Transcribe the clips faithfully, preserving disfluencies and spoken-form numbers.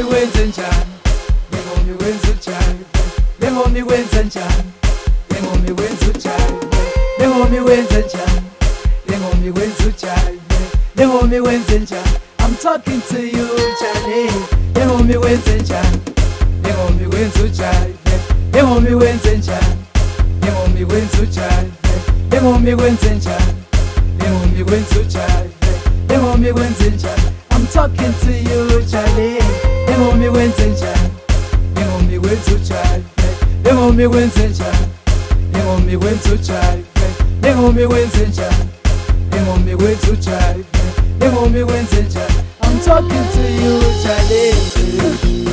Lengomi wenzenjani, lengomi wenzenjani, lengomi wenzenjani, lengomi wenzenjani, lengomi wenzenjani, lengomi wenzenjani, lengomi wenzenjani. I'm talking to you, Charlie. Lengomi wenzenjani, lengomi wenzenjani, lengomi wenzenjani, lengomi wenzenjani, lengomi wenzenjani, lengomi wenzenjani, lengomi wenzenjani. I'm talking to you, Charlie. Lengomi wenzenjani, lengomi wenzenjani, lengomi wenzenjani, lengomi wenzenjani, lengomi wenzenjani, lengomi wenzenjani, lengomi wenzenjani. I'm talking to you, Charlie.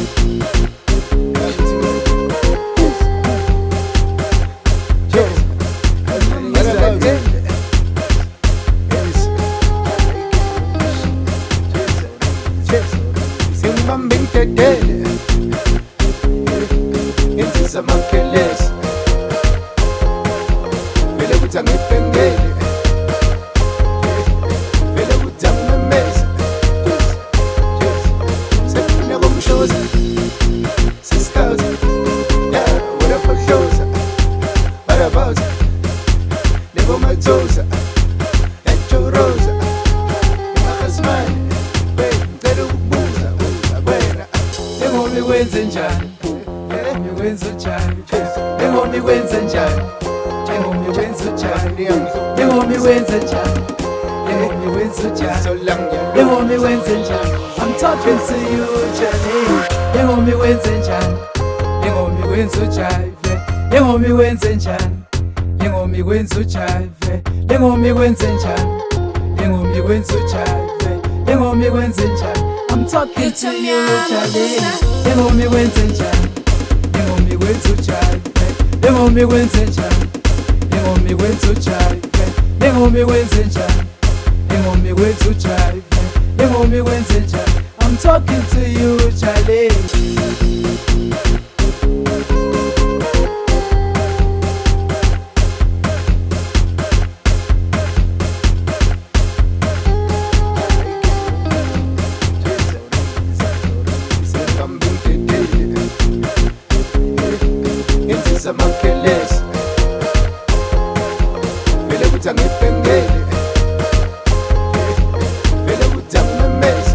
Lengomi wenzenjani, lengomi wenzenjani, lengomi wenzenjani, lengomi wenzenjani, lengomi wenzenjani, lengomi wenzenjani, lengomi wenzenjani. I'm talking to you, Charlie. Lengomi wenzenjani, lengomi wenzenjani, lengomi wenzenjani, lengomi wenzenjani, lengomi wenzenjani, lengomi wenzenjani, lengomi wenzenjani. I'm talking to you, Charlie. Lengomi wenzenjani, lengomi wenzenjani, lengomi wenzenjani, lengomi wenzenjani, lengomi wenzenjani, lengomi wenzenjani, lengomi wenzenjani. I'm talking to you, Charlie. Makelesi vele kuthi angipengele vele kuthi angimemeze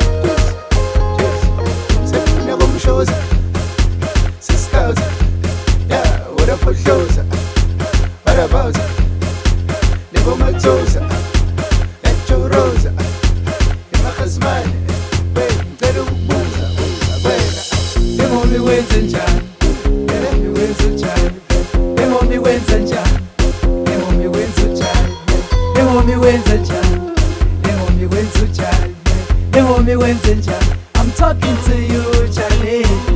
sefuna komshoza siskauza yeah whatever what about lebo mathoza echoroza emakhazimane ngicela ukubuza wena Lengomi wenzenjani, lengomi wenzenjani, lengomi wenzenjani, lengomi wenzenjani, lengomi wenzenjani, lengomi wenzenjani, lengomi wenzenjani. I'm talking to you, Charlie.